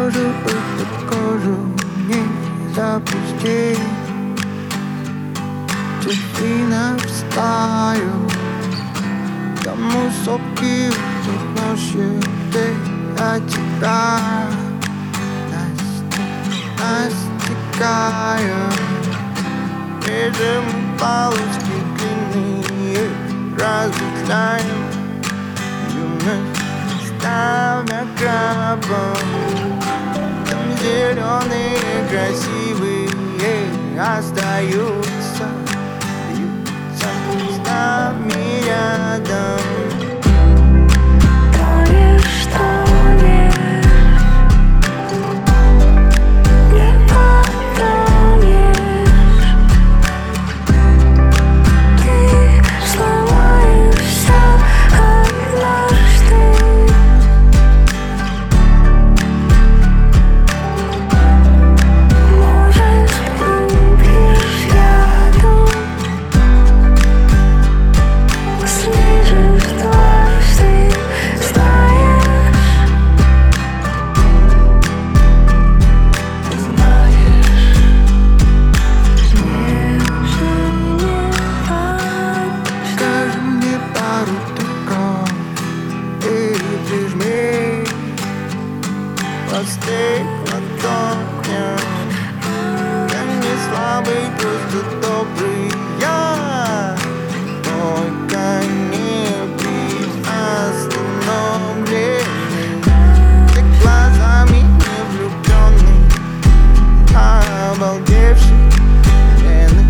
кожу под кожу не запусти. Частина в стаю, тому соки отношения от тебя настигаю. Режем палочки длинные, разветвляем юность, ставя крабом. Там зеленые красивые остаются, бьются с нами рядом. Постель над огнем, я не слабый, просто добрый я. Только не при остановлении, ты глазами не влюбленный, обалдевший, вены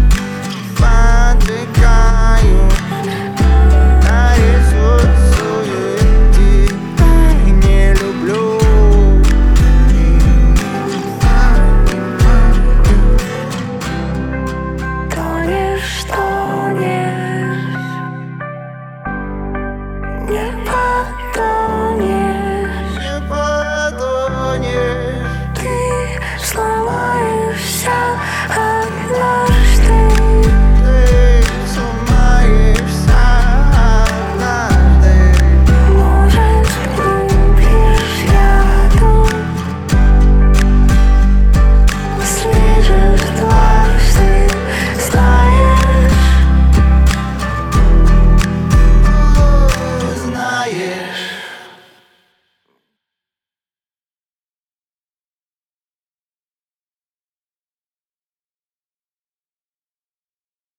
поджигаю. Не потом.